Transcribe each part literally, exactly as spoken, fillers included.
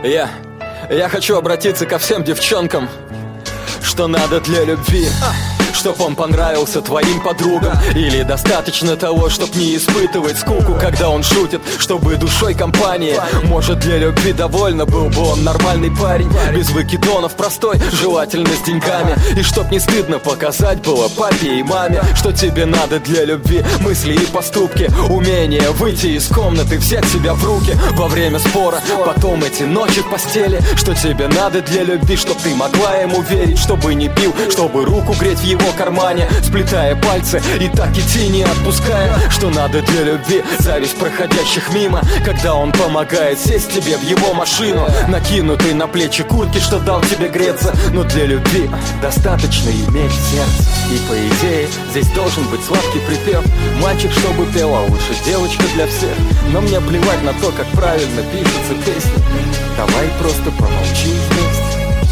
Я, я хочу обратиться ко всем девчонкам, что надо для любви. Чтоб он понравился твоим подругам, или достаточно того, чтоб не испытывать скуку, когда он шутит, чтобы душой компании. Может, для любви довольно был бы он нормальный парень, без выкидонов, простой, желательно с деньгами. И чтоб не стыдно показать было папе и маме, что тебе надо для любви: мысли и поступки, умение выйти из комнаты, взять себя в руки во время спора, потом эти ночи в постели. Что тебе надо для любви: чтоб ты могла ему верить, чтобы не пил, чтобы руку греть в его кармане, сплетая пальцы и так идти не отпуская. Что надо для любви: зависть проходящих мимо, когда он помогает сесть тебе в его машину, накинутый на плечи куртки, что дал тебе греться. Но для любви достаточно иметь сердце, и по идее здесь должен быть сладкий припев: мальчик, чтобы пел, а лучше девочка для всех. Но мне плевать на то, как правильно пишутся песни, давай просто помолчи вместе.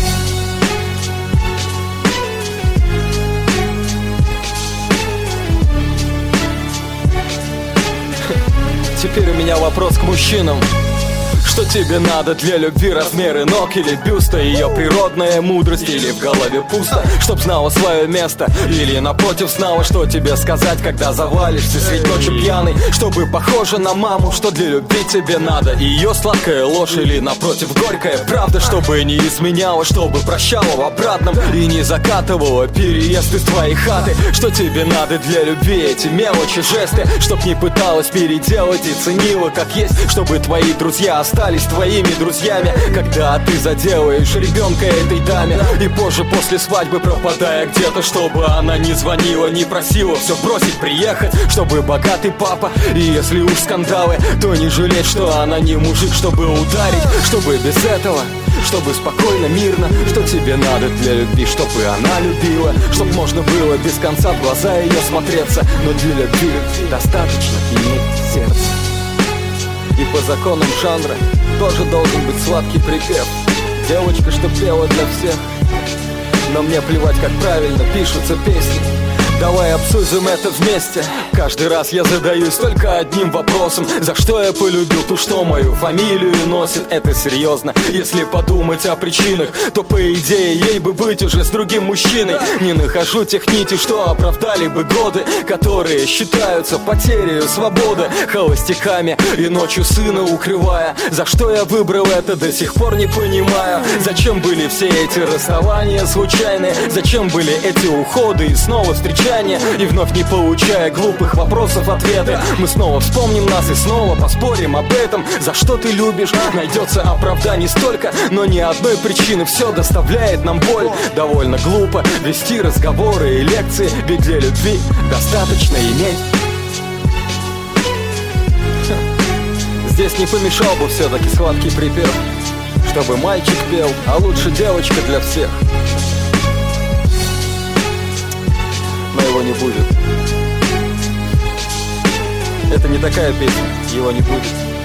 Теперь у меня вопрос к мужчинам. Что тебе надо для любви: размеры ног или бюста, ее природная мудрость, или в голове пусто, чтоб знала свое место, или напротив знала, что тебе сказать, когда завалишься средь ночи пьяный, чтобы похожа на маму. Что для любви тебе надо: ее сладкая ложь или напротив горькая правда, чтобы не изменяла, чтобы прощала в обратном и не закатывала переезд из твоей хаты. Что тебе надо для любви: эти мелочи, жесты, чтоб не пыталась переделать и ценила как есть, чтобы твои друзья остались твоими друзьями, когда ты заделаешь ребенка этой даме, и позже после свадьбы пропадая где-то, чтобы она не звонила, не просила все бросить, приехать, чтобы богатый папа. И если уж скандалы, то не жалеть, что она не мужик, чтобы ударить, чтобы без этого, чтобы спокойно, мирно. Что тебе надо для любви: чтобы она любила, чтоб можно было без конца в глаза ее смотреться. Но для любви достаточно иметь сердце. И по законам жанра тоже должен быть сладкий припев: девочка, что пела для всех. Но мне плевать, как правильно пишутся песни, давай обсудим это вместе. Каждый раз я задаюсь только одним вопросом: за что я полюбил ту, что мою фамилию носит? Это серьезно. Если подумать о причинах, то по идее ей бы быть уже с другим мужчиной. Не нахожу тех нитей, что оправдали бы годы, которые считаются потерей свободы, холостяками и ночью сына укрывая. За что я выбрал это, до сих пор не понимаю. Зачем были все эти расставания случайные? Зачем были эти уходы и снова встречания? И вновь не получая глупых вопросов ответы, мы снова вспомним нас и снова поспорим об этом. За что ты любишь? Найдется оправданий столько, но ни одной причины все доставляет нам боль. Довольно глупо вести разговоры и лекции, ведь для любви достаточно иметь. Здесь не помешал бы все-таки сладкий припев: чтобы мальчик пел, а лучше девочка для всех. Но его не будет. Это не такая песня, его не будет.